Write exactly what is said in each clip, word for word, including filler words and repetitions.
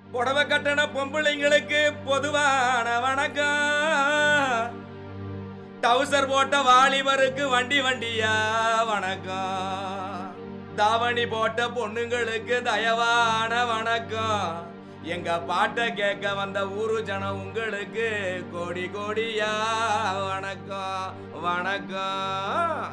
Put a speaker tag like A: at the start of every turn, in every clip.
A: புடவை கட்டண பொம்பளைங்களுக்கு பொதுவான வணக்கம். டவுசர் போட்ட வாலிபருக்கு வண்டி வண்டியா வணக்கம். தாவணி போட்ட பொண்ணுங்களுக்கு தயவான வணக்கம். எங்க பாட்டை கேட்க வந்த ஊரு ஜனம் உங்களுக்கு கோடி கோடியா வணக்கம் வணக்கம்.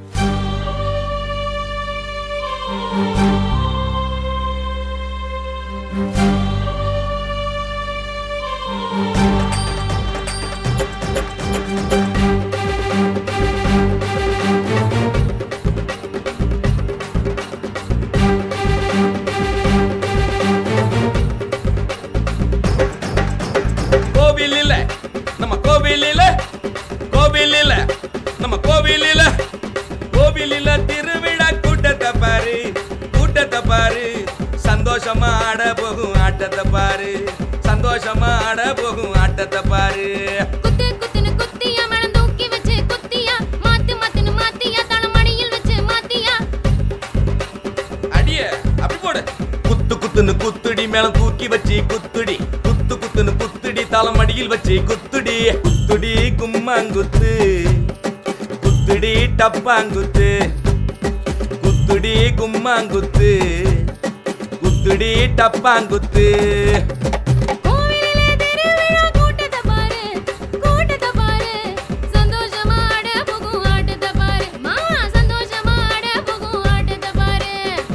A: கோவிலில நம்ம கோவிலில கோவிலில நம்ம கோவிலில கோவிலில திருவிழா கூட்டத்தை பாரு கூட்டத்தை பாரு. சந்தோஷமா ஆட போகும் ஆட்டத்தை பாரு சந்தோஷமா ஆட போகும் ஆட்டத்தை பாரு.
B: குத்து குத்துன்னு குத்தியா மனம் தூக்கி வச்சு குத்தியா மாத்து மாத்துன்னு மாத்தியா தலமணியில் வச்சு மாத்தியா
A: அடிய அப்படி போடு. குத்து குத்துன்னு குத்துடி மேல தூக்கி வச்சு குத்துடி குத்து குத்துன்னு குத்துடி தலமடியில் வச்சு குத்துடி. குத்துடி கும்மாங்குத்து குத்துடி டப்பாங்குத்து குத்துடி கும்மாங்குத்து குத்துடி டப்பாங்குத்து.
B: கோவிலிலே திருவிழா கூட்டத்தை பாரு கூட்டத்தை பாரு. சந்தோஷமா ஆட போகும் ஆட்டத்தை பாரு மாமா சந்தோஷமா ஆட போகும் ஆட்டத்தை பாரு.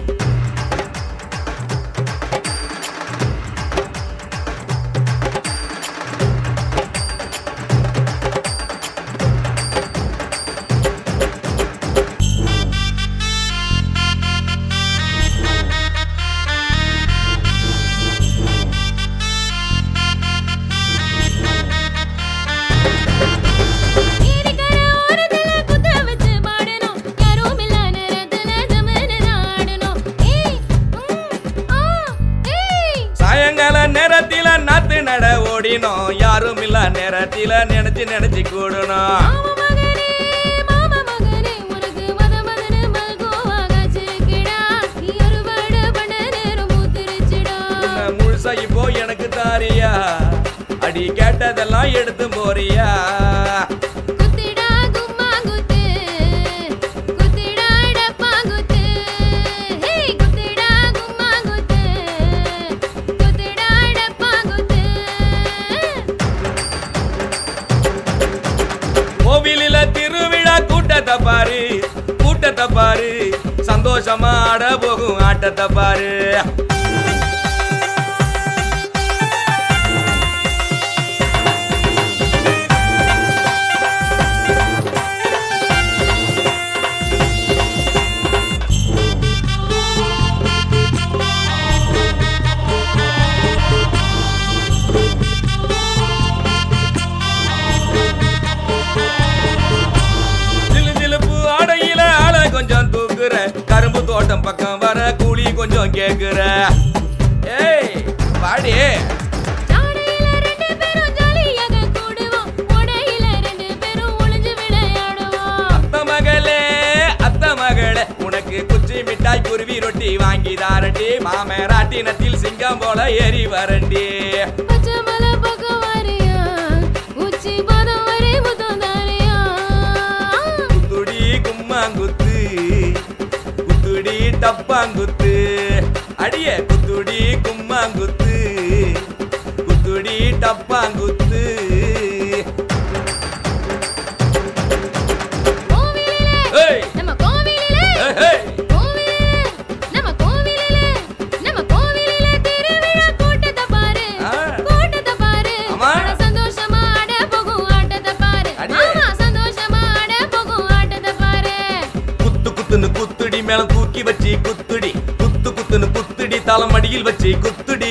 A: சாயங்கால நேரத்தில நாத்து நட ஓடினோம் யாரும் இல்ல நேரத்தில நினைச்சு நினைச்சு கூடணும். முழுசா இப்போ எனக்கு தாரியா அடி கேட்டதெல்லாம் எடுத்து போறியா. கோவிலில திருவிழா கூட்டத்தை பாரு கூட்டத்தை பாரு. சந்தோஷமா ஆட போகும் ஆட்டத்தை பாரு. கொஞ்சம் தூக்குற கரும்பு தோட்டம் பக்கம் வர கூலி கொஞ்சம் கேக்குற. ஏய் பாடி அத்த மகளே அத்த மகளே உனக்கு குச்சி மிட்டாய் குருவி ரொட்டி வாங்கி தாரண்டி. மாமராட்டினத்தில் சிங்கம் போல ஏறி வரண்டி. குத்துடி கும்மாங்குத்து குத்துடி டப்பாங்குத்து அடிய குத்துடி கும்மாங்குத்து குத்துடி டப்பாங்குத்து. குத்துடி மேல தூக்கி வச்சு குத்துடி குத்து குத்துன்னு குத்துடி தலமடியில் வச்சு குத்துடி.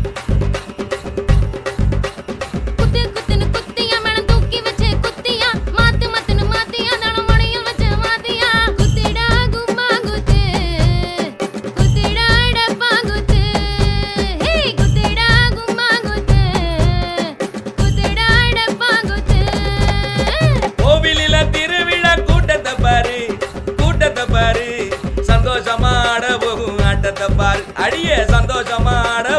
A: கோவிலில திருவிழா கூட்டத்தை பாரு கூட்டத்தை பாரு. சந்தோஷமா ஆட போகும் ஆட்டத்தை பாரு அடியே சந்தோஷமா ஆட